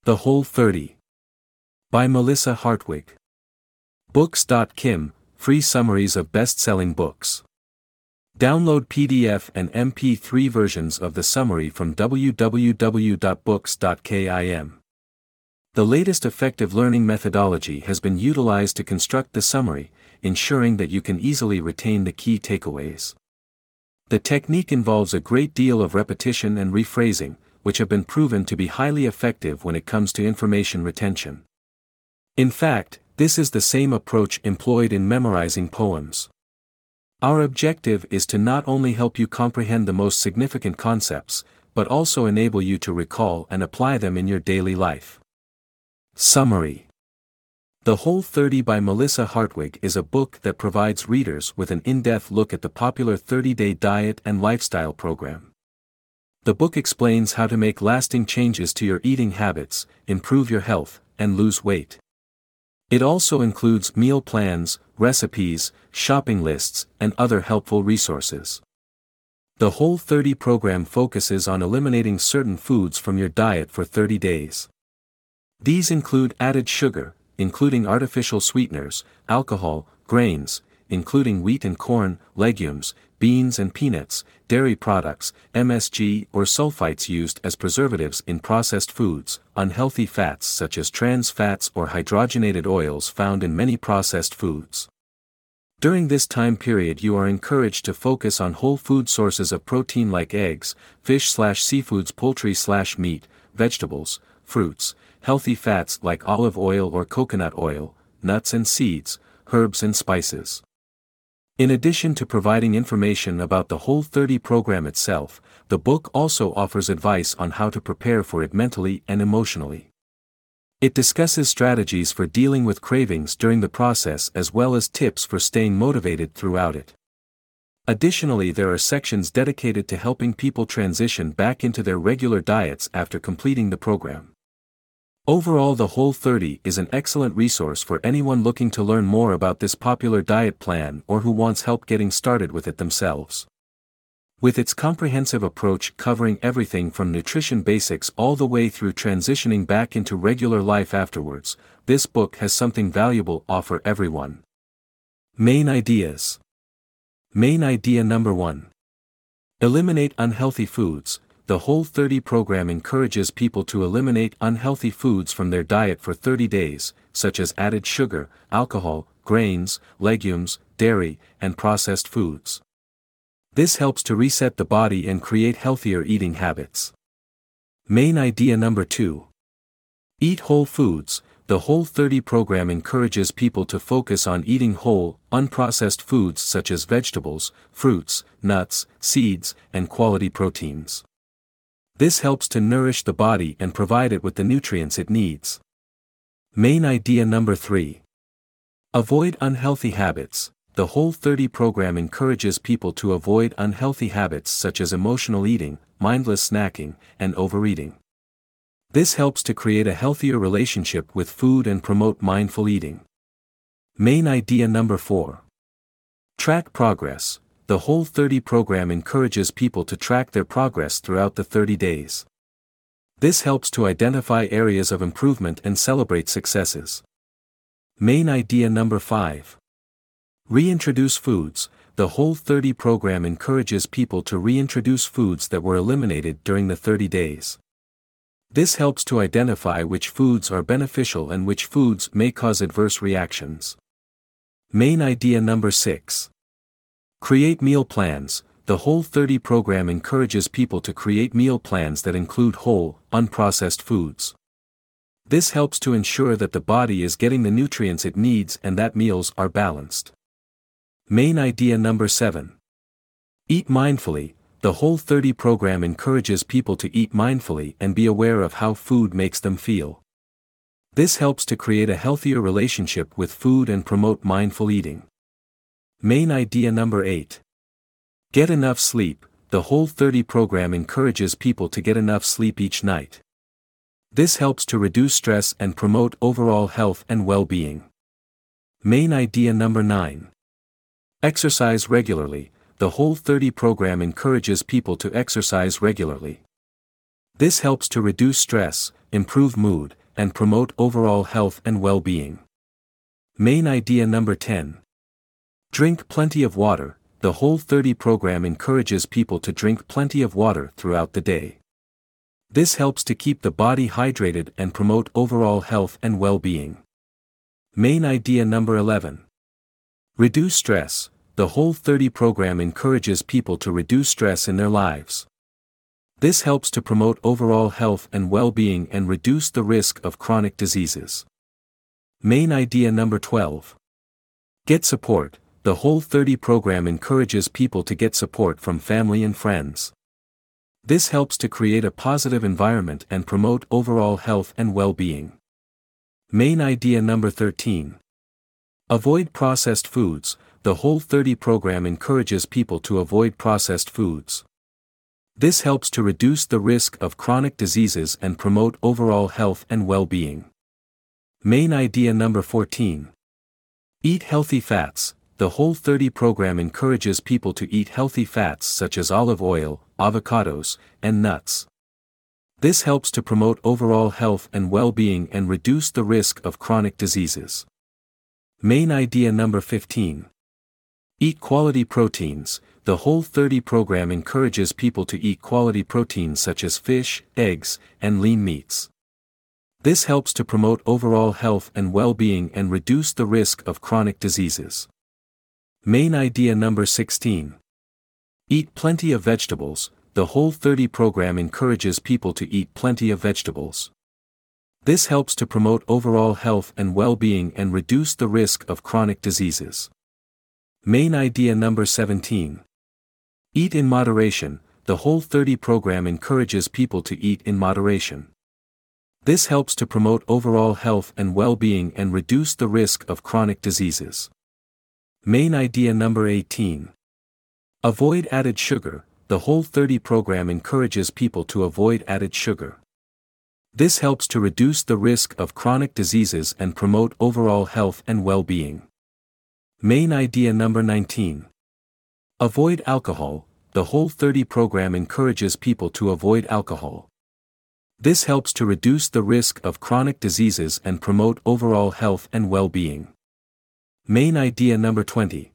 The Whole 30. By Melissa Hartwig. Books.kim, free summaries of best-selling books. Download PDF and MP3 versions of the summary from www.books.kim. The latest effective learning methodology has been utilized to construct the summary, ensuring that you can easily retain the key takeaways. The technique involves a great deal of repetition and rephrasing, which have been proven to be highly effective when it comes to information retention. In fact, this is the same approach employed in memorizing poems. Our objective is to not only help you comprehend the most significant concepts, but also enable you to recall and apply them in your daily life. Summary. The Whole 30 by Melissa Hartwig is a book that provides readers with an in-depth look at the popular 30-day diet and lifestyle program. The book explains how to make lasting changes to your eating habits, improve your health, and lose weight. It also includes meal plans, recipes, shopping lists, and other helpful resources. The Whole 30 program focuses on eliminating certain foods from your diet for 30 days. These include added sugar, including artificial sweeteners, alcohol, grains, including wheat and corn, legumes, beans and peanuts, dairy products, MSG or sulfites used as preservatives in processed foods, unhealthy fats such as trans fats or hydrogenated oils found in many processed foods. During this time period you are encouraged to focus on whole food sources of protein like eggs, fish/seafoods, poultry/meat, vegetables, fruits, healthy fats like olive oil or coconut oil, nuts and seeds, herbs and spices. In addition to providing information about the Whole 30 program itself, the book also offers advice on how to prepare for it mentally and emotionally. It discusses strategies for dealing with cravings during the process as well as tips for staying motivated throughout it. Additionally, there are sections dedicated to helping people transition back into their regular diets after completing the program. Overall, the Whole 30 is an excellent resource for anyone looking to learn more about this popular diet plan or who wants help getting started with it themselves. With its comprehensive approach covering everything from nutrition basics all the way through transitioning back into regular life afterwards, this book has something valuable to offer everyone. Main ideas. Main idea number 1. Eliminate unhealthy foods. The Whole 30 program encourages people to eliminate unhealthy foods from their diet for 30 days, such as added sugar, alcohol, grains, legumes, dairy, and processed foods. This helps to reset the body and create healthier eating habits. Main idea number 2. Eat whole foods. The Whole 30 program encourages people to focus on eating whole, unprocessed foods such as vegetables, fruits, nuts, seeds, and quality proteins. This helps to nourish the body and provide it with the nutrients it needs. Main idea number 3. Avoid unhealthy habits. The Whole 30 program encourages people to avoid unhealthy habits such as emotional eating, mindless snacking, and overeating. This helps to create a healthier relationship with food and promote mindful eating. Main idea number 4. Track progress. The Whole 30 program encourages people to track their progress throughout the 30 days. This helps to identify areas of improvement and celebrate successes. Main idea number 5. Reintroduce foods. The Whole 30 program encourages people to reintroduce foods that were eliminated during the 30 days. This helps to identify which foods are beneficial and which foods may cause adverse reactions. Main idea number 6. Create meal plans. The Whole 30 program encourages people to create meal plans that include whole, unprocessed foods. This helps to ensure that the body is getting the nutrients it needs and that meals are balanced. Main idea number 7. Eat mindfully. The Whole 30 program encourages people to eat mindfully and be aware of how food makes them feel. This helps to create a healthier relationship with food and promote mindful eating. Main idea number 8. Get enough sleep. The Whole 30 program encourages people to get enough sleep each night. This helps to reduce stress and promote overall health and well-being. Main idea number 9. Exercise regularly. The Whole 30 program encourages people to exercise regularly. This helps to reduce stress, improve mood, and promote overall health and well-being. Main idea number 10. Drink plenty of water. The Whole30 program encourages people to drink plenty of water throughout the day. This helps to keep the body hydrated and promote overall health and well-being. Main idea number 11. Reduce stress. The Whole30 program encourages people to reduce stress in their lives. This helps to promote overall health and well-being and reduce the risk of chronic diseases. Main idea number 12. Get support. The Whole30 program encourages people to get support from family and friends. This helps to create a positive environment and promote overall health and well-being. Main idea number 13. Avoid processed foods. The Whole30 program encourages people to avoid processed foods. This helps to reduce the risk of chronic diseases and promote overall health and well-being. Main idea number 14. Eat healthy fats. The Whole30 program encourages people to eat healthy fats such as olive oil, avocados, and nuts. This helps to promote overall health and well-being and reduce the risk of chronic diseases. Main idea number 15. Eat quality proteins. The Whole30 program encourages people to eat quality proteins such as fish, eggs, and lean meats. This helps to promote overall health and well-being and reduce the risk of chronic diseases. Main idea number 16. Eat plenty of vegetables. The Whole30 program encourages people to eat plenty of vegetables. This helps to promote overall health and well-being and reduce the risk of chronic diseases. Main idea number 17. Eat in moderation. The Whole30 program encourages people to eat in moderation. This helps to promote overall health and well-being and reduce the risk of chronic diseases. Main idea number 18. Avoid added sugar. The Whole30 program encourages people to avoid added sugar. This helps to reduce the risk of chronic diseases and promote overall health and well-being. Main idea number 19. Avoid alcohol. The Whole30 program encourages people to avoid alcohol. This helps to reduce the risk of chronic diseases and promote overall health and well-being. Main idea number 20.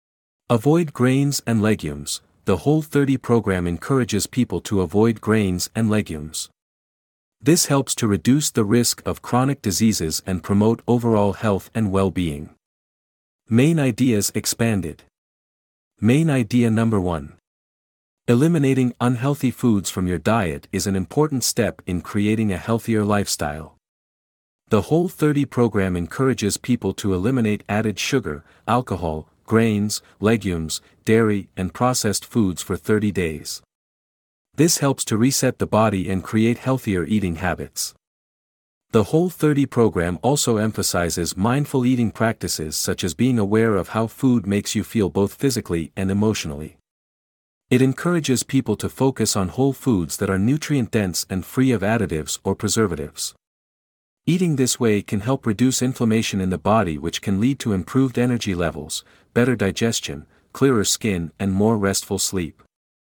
Avoid grains and legumes. The Whole30 program encourages people to avoid grains and legumes. This helps to reduce the risk of chronic diseases and promote overall health and well-being. Main ideas expanded. Main idea number 1. Eliminating unhealthy foods from your diet is an important step in creating a healthier lifestyle. The Whole30 program encourages people to eliminate added sugar, alcohol, grains, legumes, dairy, and processed foods for 30 days. This helps to reset the body and create healthier eating habits. The Whole30 program also emphasizes mindful eating practices such as being aware of how food makes you feel both physically and emotionally. It encourages people to focus on whole foods that are nutrient-dense and free of additives or preservatives. Eating this way can help reduce inflammation in the body, which can lead to improved energy levels, better digestion, clearer skin, and more restful sleep.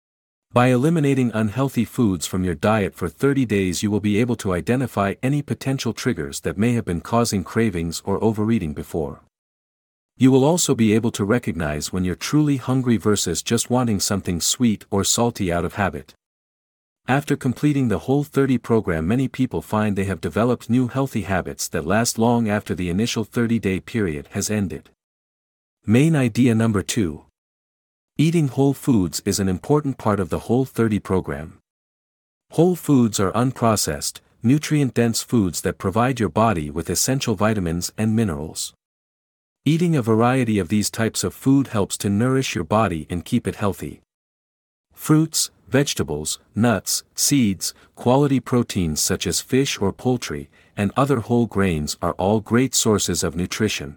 By eliminating unhealthy foods from your diet for 30 days, you will be able to identify any potential triggers that may have been causing cravings or overeating before. You will also be able to recognize when you're truly hungry versus just wanting something sweet or salty out of habit. After completing the Whole30 program, many people find they have developed new healthy habits that last long after the initial 30-day period has ended. Main idea number 2. Eating whole foods is an important part of the Whole30 program. Whole foods are unprocessed, nutrient-dense foods that provide your body with essential vitamins and minerals. Eating a variety of these types of food helps to nourish your body and keep it healthy. Fruits, vegetables, nuts, seeds, quality proteins such as fish or poultry, and other whole grains are all great sources of nutrition.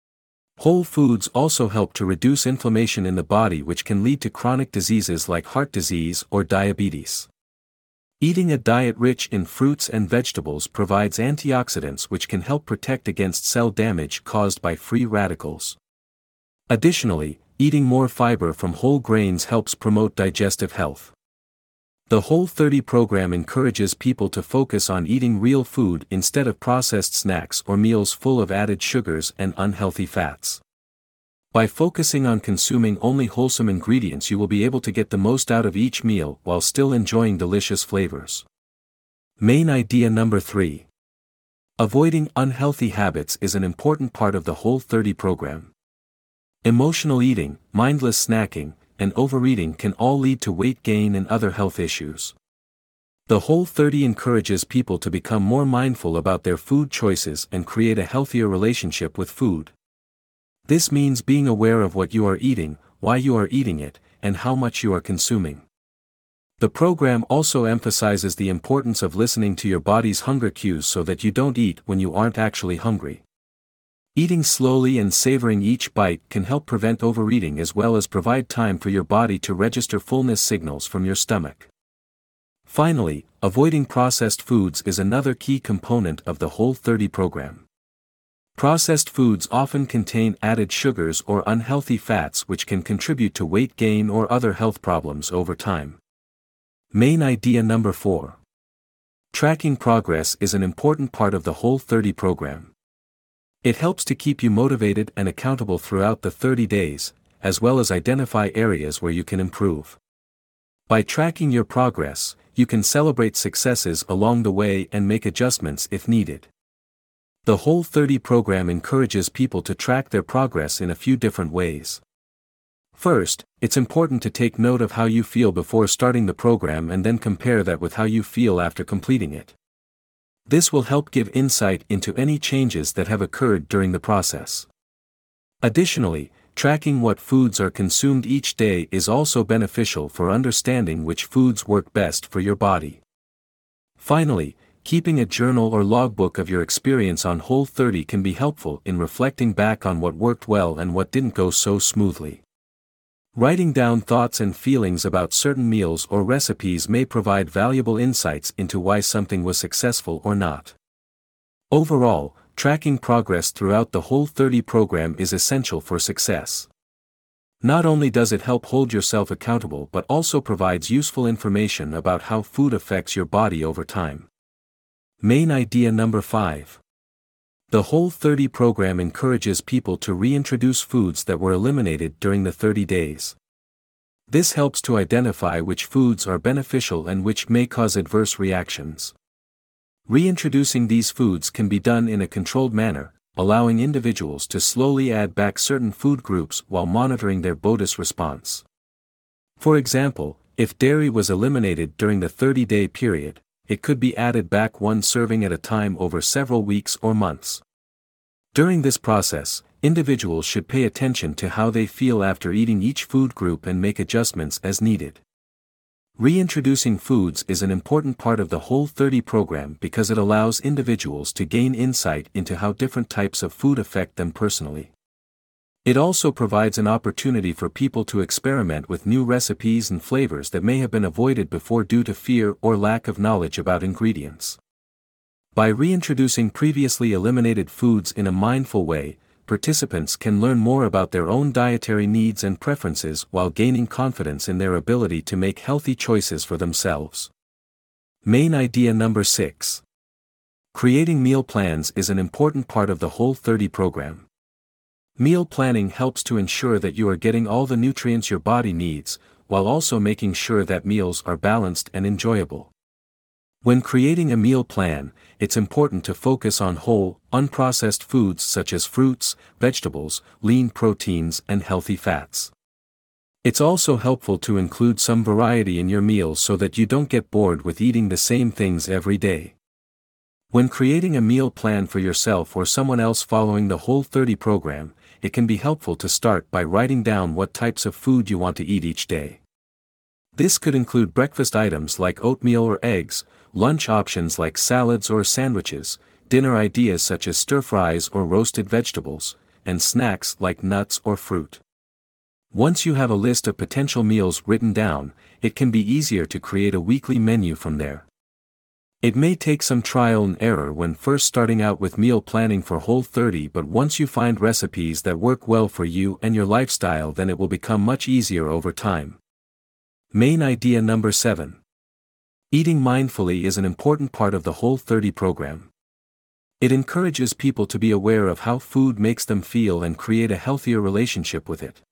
Whole foods also help to reduce inflammation in the body, which can lead to chronic diseases like heart disease or diabetes. Eating a diet rich in fruits and vegetables provides antioxidants which can help protect against cell damage caused by free radicals. Additionally, eating more fiber from whole grains helps promote digestive health. The Whole30 program encourages people to focus on eating real food instead of processed snacks or meals full of added sugars and unhealthy fats. By focusing on consuming only wholesome ingredients, you will be able to get the most out of each meal while still enjoying delicious flavors. Main idea number 3. Avoiding unhealthy habits is an important part of the Whole30 program. Emotional eating, mindless snacking, and overeating can all lead to weight gain and other health issues. The Whole30 encourages people to become more mindful about their food choices and create a healthier relationship with food. This means being aware of what you are eating, why you are eating it, and how much you are consuming. The program also emphasizes the importance of listening to your body's hunger cues so that you don't eat when you aren't actually hungry. Eating slowly and savoring each bite can help prevent overeating as well as provide time for your body to register fullness signals from your stomach. Finally, avoiding processed foods is another key component of the Whole30 program. Processed foods often contain added sugars or unhealthy fats which can contribute to weight gain or other health problems over time. Main idea number 4. Tracking progress is an important part of the Whole30 program. It helps to keep you motivated and accountable throughout the 30 days, as well as identify areas where you can improve. By tracking your progress, you can celebrate successes along the way and make adjustments if needed. The Whole30 program encourages people to track their progress in a few different ways. First, it's important to take note of how you feel before starting the program and then compare that with how you feel after completing it. This will help give insight into any changes that have occurred during the process. Additionally, tracking what foods are consumed each day is also beneficial for understanding which foods work best for your body. Finally, keeping a journal or logbook of your experience on Whole30 can be helpful in reflecting back on what worked well and what didn't go so smoothly. Writing down thoughts and feelings about certain meals or recipes may provide valuable insights into why something was successful or not. Overall, tracking progress throughout the Whole30 program is essential for success. Not only does it help hold yourself accountable but also provides useful information about how food affects your body over time. Main idea number 5. The Whole30 program encourages people to reintroduce foods that were eliminated during the 30 days. This helps to identify which foods are beneficial and which may cause adverse reactions. Reintroducing these foods can be done in a controlled manner, allowing individuals to slowly add back certain food groups while monitoring their BODIS response. For example, if dairy was eliminated during the 30-day period, it could be added back one serving at a time over several weeks or months. During this process, individuals should pay attention to how they feel after eating each food group and make adjustments as needed. Reintroducing foods is an important part of the Whole30 program because it allows individuals to gain insight into how different types of food affect them personally. It also provides an opportunity for people to experiment with new recipes and flavors that may have been avoided before due to fear or lack of knowledge about ingredients. By reintroducing previously eliminated foods in a mindful way, participants can learn more about their own dietary needs and preferences while gaining confidence in their ability to make healthy choices for themselves. Main idea number 6. Creating meal plans is an important part of the Whole30 program. Meal planning helps to ensure that you are getting all the nutrients your body needs, while also making sure that meals are balanced and enjoyable. When creating a meal plan, it's important to focus on whole, unprocessed foods such as fruits, vegetables, lean proteins, and healthy fats. It's also helpful to include some variety in your meals so that you don't get bored with eating the same things every day. When creating a meal plan for yourself or someone else following the Whole30 program, it can be helpful to start by writing down what types of food you want to eat each day. This could include breakfast items like oatmeal or eggs, lunch options like salads or sandwiches, dinner ideas such as stir-fries or roasted vegetables, and snacks like nuts or fruit. Once you have a list of potential meals written down, it can be easier to create a weekly menu from there. It may take some trial and error when first starting out with meal planning for Whole30, but once you find recipes that work well for you and your lifestyle, then it will become much easier over time. Main idea number 7. Eating mindfully is an important part of the Whole30 program. It encourages people to be aware of how food makes them feel and create a healthier relationship with it.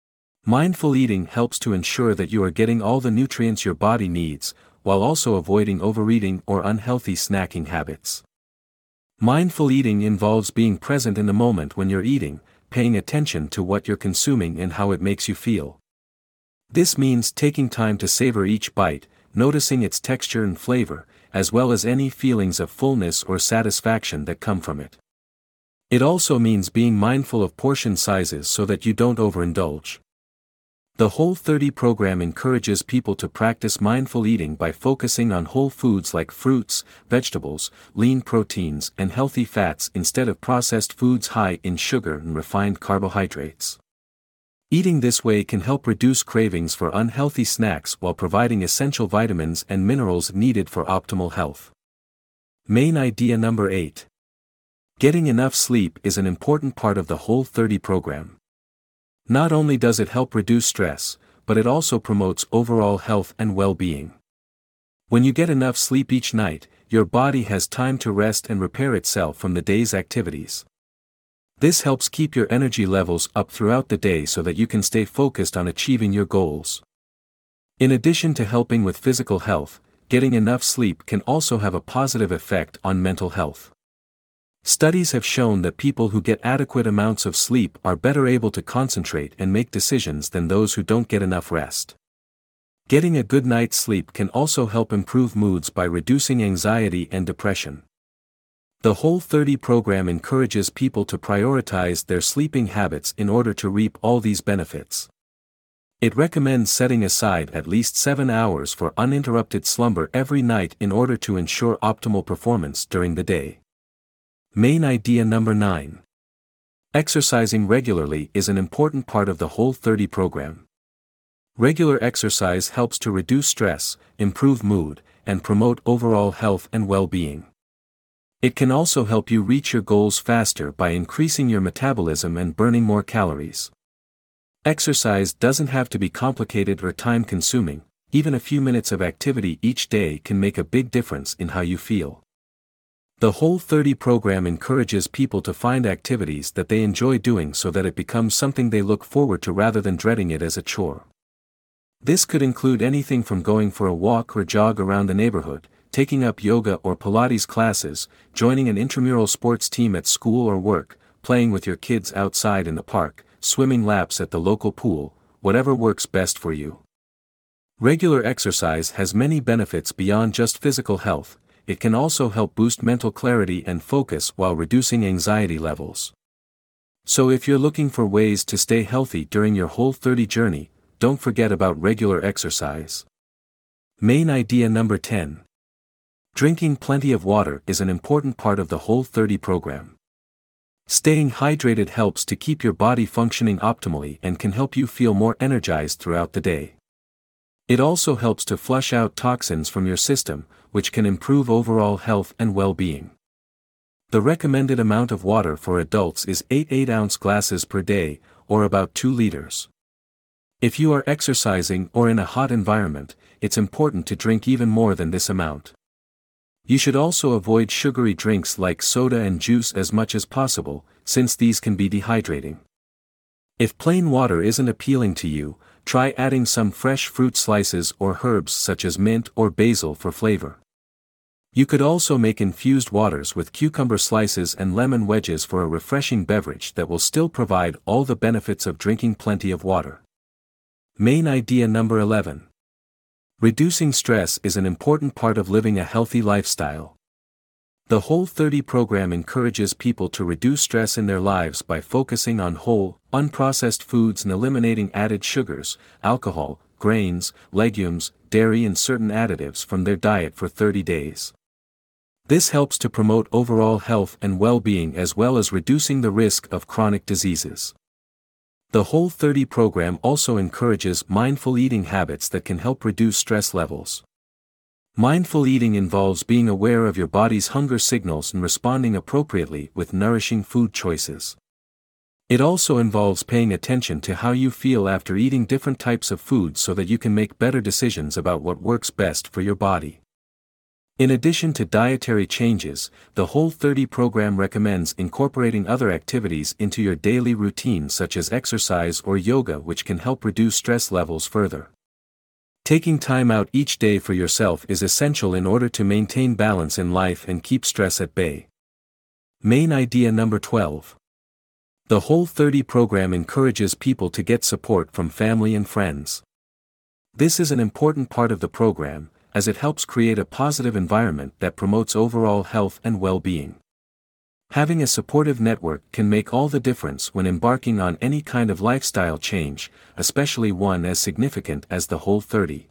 Mindful eating helps to ensure that you are getting all the nutrients your body needs, while also avoiding overeating or unhealthy snacking habits. Mindful eating involves being present in the moment when you're eating, paying attention to what you're consuming and how it makes you feel. This means taking time to savor each bite, noticing its texture and flavor, as well as any feelings of fullness or satisfaction that come from it. It also means being mindful of portion sizes so that you don't overindulge. The Whole30 program encourages people to practice mindful eating by focusing on whole foods like fruits, vegetables, lean proteins, and healthy fats instead of processed foods high in sugar and refined carbohydrates. Eating this way can help reduce cravings for unhealthy snacks while providing essential vitamins and minerals needed for optimal health. Main idea number 8. Getting enough sleep is an important part of the Whole30 program. Not only does it help reduce stress, but it also promotes overall health and well-being. When you get enough sleep each night, your body has time to rest and repair itself from the day's activities. This helps keep your energy levels up throughout the day so that you can stay focused on achieving your goals. In addition to helping with physical health, getting enough sleep can also have a positive effect on mental health. Studies have shown that people who get adequate amounts of sleep are better able to concentrate and make decisions than those who don't get enough rest. Getting a good night's sleep can also help improve moods by reducing anxiety and depression. The Whole30 program encourages people to prioritize their sleeping habits in order to reap all these benefits. It recommends setting aside at least 7 hours for uninterrupted slumber every night in order to ensure optimal performance during the day. Main idea number 9. Exercising regularly is an important part of the Whole30 program. Regular exercise helps to reduce stress, improve mood, and promote overall health and well-being. It can also help you reach your goals faster by increasing your metabolism and burning more calories. Exercise doesn't have to be complicated or time-consuming, even a few minutes of activity each day can make a big difference in how you feel. The Whole30 program encourages people to find activities that they enjoy doing so that it becomes something they look forward to rather than dreading it as a chore. This could include anything from going for a walk or jog around the neighborhood, taking up yoga or Pilates classes, joining an intramural sports team at school or work, playing with your kids outside in the park, swimming laps at the local pool, whatever works best for you. Regular exercise has many benefits beyond just physical health. It can also help boost mental clarity and focus while reducing anxiety levels. So if you're looking for ways to stay healthy during your Whole30 journey, don't forget about regular exercise. Main idea number 10. Drinking plenty of water is an important part of the Whole30 program. Staying hydrated helps to keep your body functioning optimally and can help you feel more energized throughout the day. It also helps to flush out toxins from your system, which can improve overall health and well-being. The recommended amount of water for adults is 8 8-ounce glasses per day, or about 2 liters. If you are exercising or in a hot environment, it's important to drink even more than this amount. You should also avoid sugary drinks like soda and juice as much as possible, since these can be dehydrating. If plain water isn't appealing to you, try adding some fresh fruit slices or herbs such as mint or basil for flavor. You could also make infused waters with cucumber slices and lemon wedges for a refreshing beverage that will still provide all the benefits of drinking plenty of water. Main idea number 11. Reducing stress is an important part of living a healthy lifestyle. The Whole30 program encourages people to reduce stress in their lives by focusing on whole, unprocessed foods and eliminating added sugars, alcohol, grains, legumes, dairy and certain additives from their diet for 30 days. This helps to promote overall health and well-being as well as reducing the risk of chronic diseases. The Whole30 program also encourages mindful eating habits that can help reduce stress levels. Mindful eating involves being aware of your body's hunger signals and responding appropriately with nourishing food choices. It also involves paying attention to how you feel after eating different types of food so that you can make better decisions about what works best for your body. In addition to dietary changes, the Whole30 program recommends incorporating other activities into your daily routine such as exercise or yoga, which can help reduce stress levels further. Taking time out each day for yourself is essential in order to maintain balance in life and keep stress at bay. Main idea number 12. The Whole30 program encourages people to get support from family and friends. This is an important part of the program, as it helps create a positive environment that promotes overall health and well-being. Having a supportive network can make all the difference when embarking on any kind of lifestyle change, especially one as significant as the Whole30.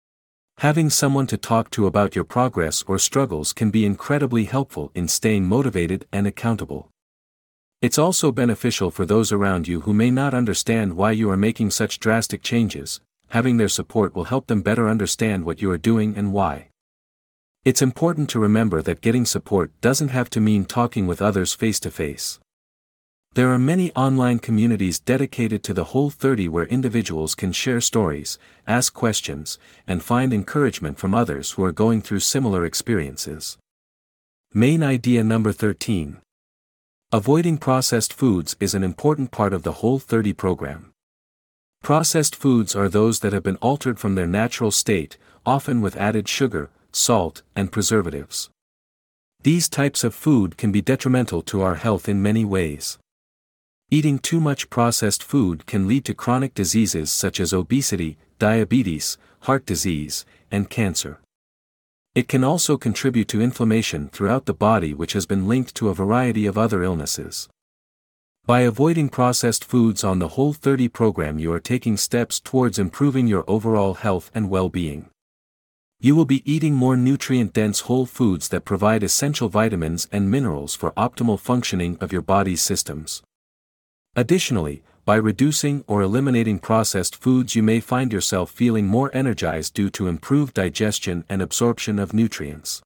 Having someone to talk to about your progress or struggles can be incredibly helpful in staying motivated and accountable. It's also beneficial for those around you who may not understand why you are making such drastic changes. Having their support will help them better understand what you are doing and why. It's important to remember that getting support doesn't have to mean talking with others face to face. There are many online communities dedicated to the Whole30 where individuals can share stories, ask questions, and find encouragement from others who are going through similar experiences. Main idea number 13. Avoiding processed foods is an important part of the Whole30 program. Processed foods are those that have been altered from their natural state, often with added sugar, salt, and preservatives. These types of food can be detrimental to our health in many ways. Eating too much processed food can lead to chronic diseases such as obesity, diabetes, heart disease, and cancer. It can also contribute to inflammation throughout the body, which has been linked to a variety of other illnesses. By avoiding processed foods on the Whole30 program, you are taking steps towards improving your overall health and well-being. You will be eating more nutrient-dense whole foods that provide essential vitamins and minerals for optimal functioning of your body's systems. Additionally, by reducing or eliminating processed foods, you may find yourself feeling more energized due to improved digestion and absorption of nutrients.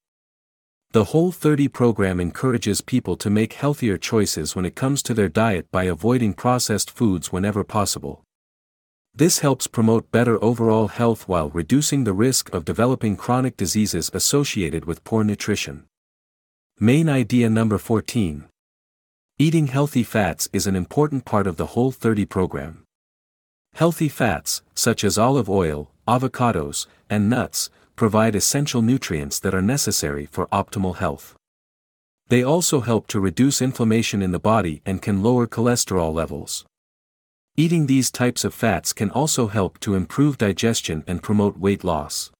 The Whole30 program encourages people to make healthier choices when it comes to their diet by avoiding processed foods whenever possible. This helps promote better overall health while reducing the risk of developing chronic diseases associated with poor nutrition. Main idea number 14. Eating healthy fats is an important part of the Whole30 program. Healthy fats, such as olive oil, avocados, and nuts, provide essential nutrients that are necessary for optimal health. They also help to reduce inflammation in the body and can lower cholesterol levels. Eating these types of fats can also help to improve digestion and promote weight loss.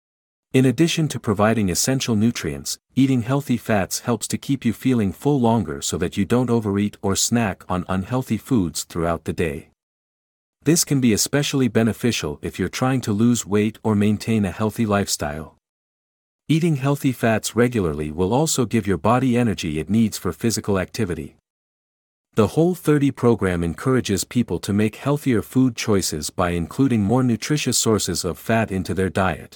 In addition to providing essential nutrients, eating healthy fats helps to keep you feeling full longer so that you don't overeat or snack on unhealthy foods throughout the day. This can be especially beneficial if you're trying to lose weight or maintain a healthy lifestyle. Eating healthy fats regularly will also give your body energy it needs for physical activity. The Whole30 program encourages people to make healthier food choices by including more nutritious sources of fat into their diet.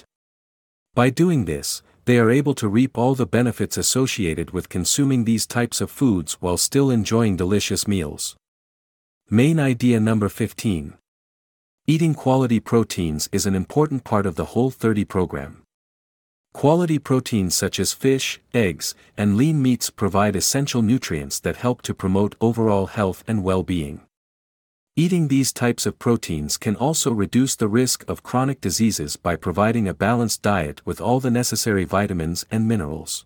By doing this, they are able to reap all the benefits associated with consuming these types of foods while still enjoying delicious meals. Main idea number 15. Eating quality proteins is an important part of the Whole30 program. Quality proteins such as fish, eggs, and lean meats provide essential nutrients that help to promote overall health and well-being. Eating these types of proteins can also reduce the risk of chronic diseases by providing a balanced diet with all the necessary vitamins and minerals.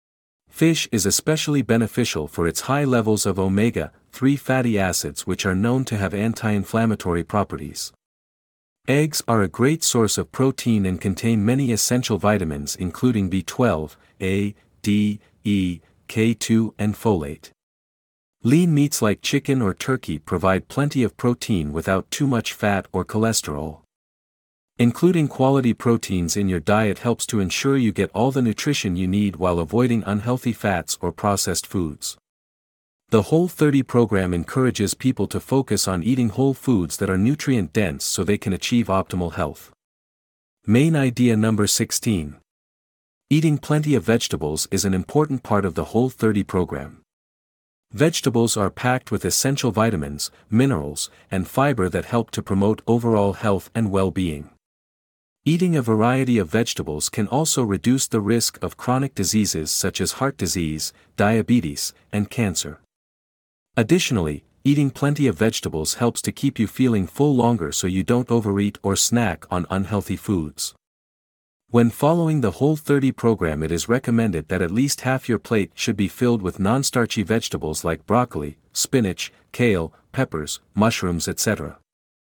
Fish is especially beneficial for its high levels of omega-3 fatty acids, which are known to have anti-inflammatory properties. Eggs are a great source of protein and contain many essential vitamins including B12, A, D, E, K2 and folate. Lean meats like chicken or turkey provide plenty of protein without too much fat or cholesterol. Including quality proteins in your diet helps to ensure you get all the nutrition you need while avoiding unhealthy fats or processed foods. The Whole30 program encourages people to focus on eating whole foods that are nutrient-dense so they can achieve optimal health. Main idea number 16. Eating plenty of vegetables is an important part of the Whole30 program. Vegetables are packed with essential vitamins, minerals, and fiber that help to promote overall health and well-being. Eating a variety of vegetables can also reduce the risk of chronic diseases such as heart disease, diabetes, and cancer. Additionally, eating plenty of vegetables helps to keep you feeling full longer so you don't overeat or snack on unhealthy foods. When following the Whole30 program, it is recommended that at least half your plate should be filled with non-starchy vegetables like broccoli, spinach, kale, peppers, mushrooms, etc.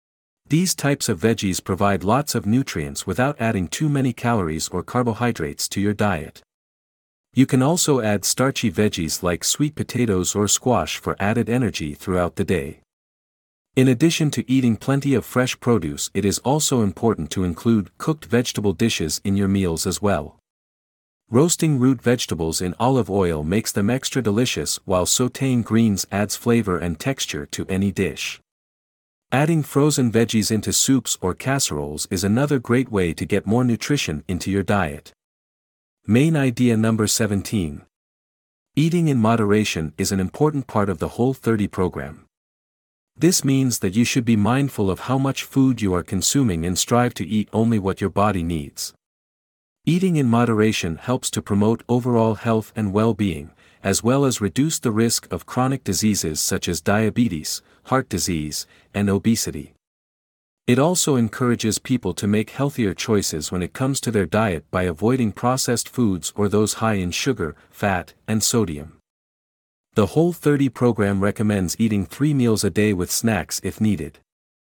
These types of veggies provide lots of nutrients without adding too many calories or carbohydrates to your diet. You can also add starchy veggies like sweet potatoes or squash for added energy throughout the day. In addition to eating plenty of fresh produce, it is also important to include cooked vegetable dishes in your meals as well. Roasting root vegetables in olive oil makes them extra delicious, while sautéing greens adds flavor and texture to any dish. Adding frozen veggies into soups or casseroles is another great way to get more nutrition into your diet. Main idea number 17. Eating in moderation is an important part of the Whole30 program. This means that you should be mindful of how much food you are consuming and strive to eat only what your body needs. Eating in moderation helps to promote overall health and well-being, as well as reduce the risk of chronic diseases such as diabetes, heart disease, and obesity. It also encourages people to make healthier choices when it comes to their diet by avoiding processed foods or those high in sugar, fat, and sodium. The Whole30 program recommends eating 3 meals a day with snacks if needed.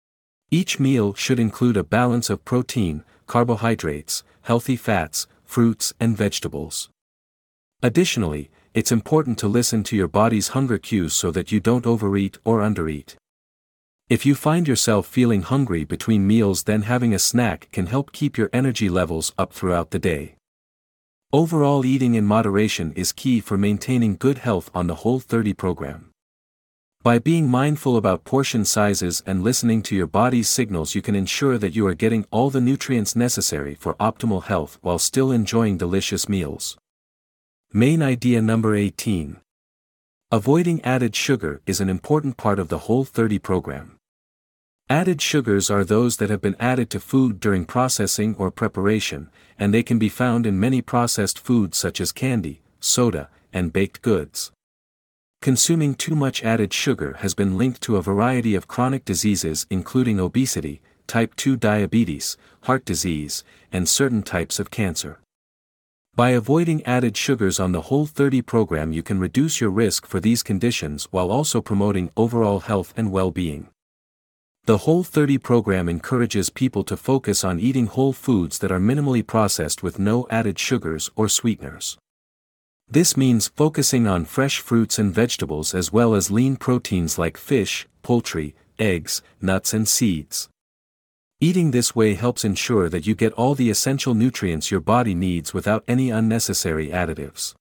Each meal should include a balance of protein, carbohydrates, healthy fats, fruits, and vegetables. Additionally, it's important to listen to your body's hunger cues so that you don't overeat or undereat. If you find yourself feeling hungry between meals, then having a snack can help keep your energy levels up throughout the day. Overall, eating in moderation is key for maintaining good health on the Whole30 program. By being mindful about portion sizes and listening to your body's signals, you can ensure that you are getting all the nutrients necessary for optimal health while still enjoying delicious meals. Main idea number 18. Avoiding added sugar is an important part of the Whole30 program. Added sugars are those that have been added to food during processing or preparation, and they can be found in many processed foods such as candy, soda, and baked goods. Consuming too much added sugar has been linked to a variety of chronic diseases including obesity, type 2 diabetes, heart disease, and certain types of cancer. By avoiding added sugars on the Whole30 program, you can reduce your risk for these conditions while also promoting overall health and well-being. The Whole30 program encourages people to focus on eating whole foods that are minimally processed with no added sugars or sweeteners. This means focusing on fresh fruits and vegetables as well as lean proteins like fish, poultry, eggs, nuts and seeds. Eating this way helps ensure that you get all the essential nutrients your body needs without any unnecessary additives.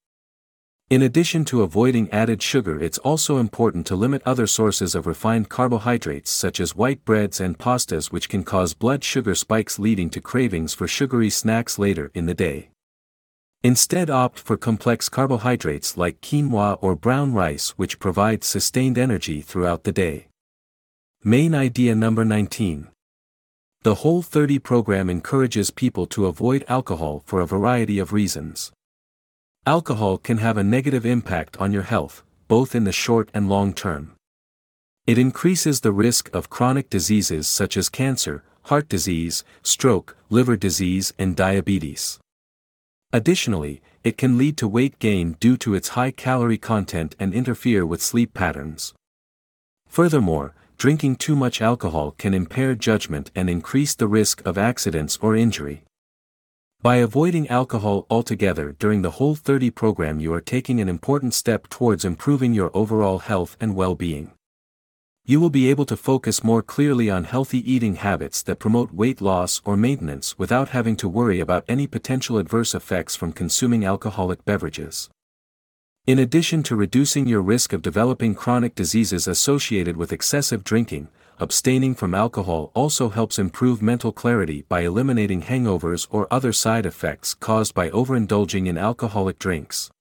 In addition to avoiding added sugar, it's also important to limit other sources of refined carbohydrates such as white breads and pastas, which can cause blood sugar spikes leading to cravings for sugary snacks later in the day. Instead, opt for complex carbohydrates like quinoa or brown rice, which provide sustained energy throughout the day. Main idea number 19. The Whole30 program encourages people to avoid alcohol for a variety of reasons. Alcohol can have a negative impact on your health, both in the short and long term. It increases the risk of chronic diseases such as cancer, heart disease, stroke, liver disease, and diabetes. Additionally, it can lead to weight gain due to its high calorie content and interfere with sleep patterns. Furthermore, drinking too much alcohol can impair judgment and increase the risk of accidents or injury. By avoiding alcohol altogether during the Whole30 program, you are taking an important step towards improving your overall health and well-being. You will be able to focus more clearly on healthy eating habits that promote weight loss or maintenance without having to worry about any potential adverse effects from consuming alcoholic beverages. In addition to reducing your risk of developing chronic diseases associated with excessive drinking, abstaining from alcohol also helps improve mental clarity by eliminating hangovers or other side effects caused by overindulging in alcoholic drinks.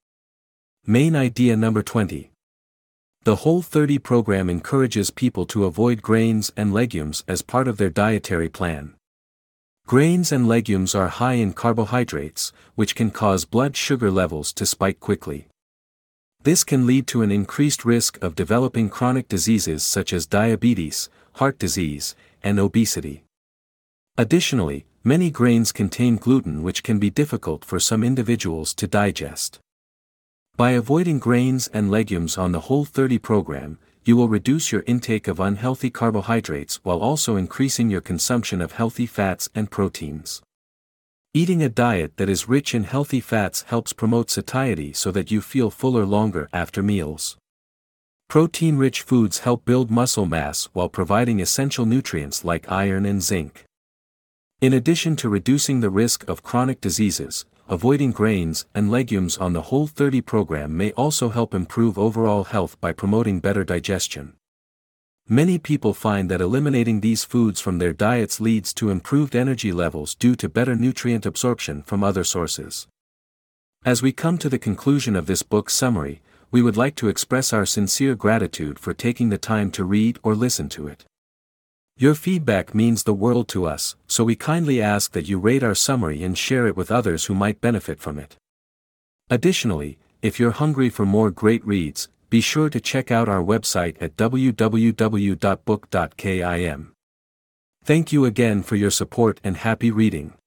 Main idea number 20. The Whole30 program encourages people to avoid grains and legumes as part of their dietary plan. Grains and legumes are high in carbohydrates, which can cause blood sugar levels to spike quickly. This can lead to an increased risk of developing chronic diseases such as diabetes, heart disease, and obesity. Additionally, many grains contain gluten, which can be difficult for some individuals to digest. By avoiding grains and legumes on the Whole30 program, you will reduce your intake of unhealthy carbohydrates while also increasing your consumption of healthy fats and proteins. Eating a diet that is rich in healthy fats helps promote satiety so that you feel fuller longer after meals. Protein-rich foods help build muscle mass while providing essential nutrients like iron and zinc. In addition to reducing the risk of chronic diseases, avoiding grains and legumes on the Whole30 program may also help improve overall health by promoting better digestion. Many people find that eliminating these foods from their diets leads to improved energy levels due to better nutrient absorption from other sources. As we come to the conclusion of this book summary, we would like to express our sincere gratitude for taking the time to read or listen to it. Your feedback means the world to us, so we kindly ask that you rate our summary and share it with others who might benefit from it. Additionally, if you're hungry for more great reads, be sure to check out our website at www.book.kim. Thank you again for your support and happy reading.